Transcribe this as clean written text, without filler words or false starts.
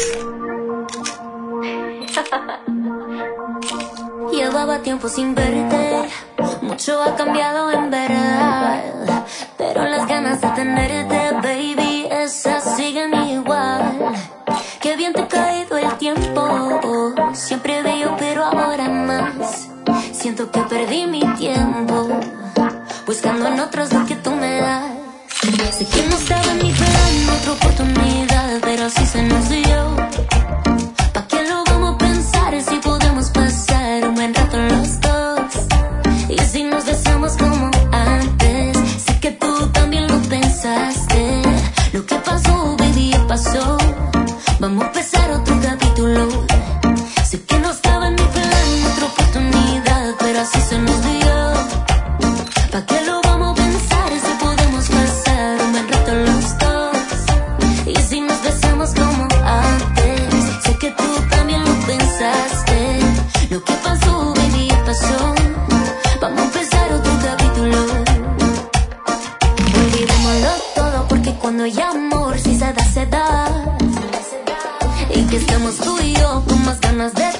Llevaba tiempo sin verte, mucho ha cambiado en verdad, pero las ganas de tenerte, baby, esas siguen igual. Qué bien te ha caído el tiempo, siempre bello pero ahora más. Siento que perdí mi tiempo, buscando en otros lo que tú me das. Sé que no estaba ni esperando otra oportunidad, pero así se nos dio. ¿Pa' qué lo vamos a pensar si podemos pasar un buen rato los dos? Y si nos besamos como antes, sé que tú también lo pensaste. Lo que pasó, baby, ya pasó. Vamos a empezar otro capítulo. Sé que no estaba ni esperando otra oportunidad, pero así se nos dio. ¿Pa' qué lo vamos a pensar si podemos pasar un buen rato los dos? Y si nos besamos como antes, sé que tú también lo pensaste. Lo que pasó, baby, ya pasó. Vamos a empezar otro capítulo. Olvidémoslo todo porque cuando hay amor, si se da, se da. Y que estemos tú y yo con más ganas de